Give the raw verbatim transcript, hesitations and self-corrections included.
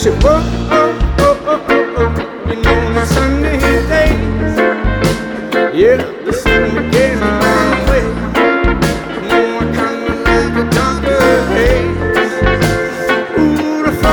Say, whoa, oh, oh, oh, oh, oh. And on the sunny days, yeah, the sun came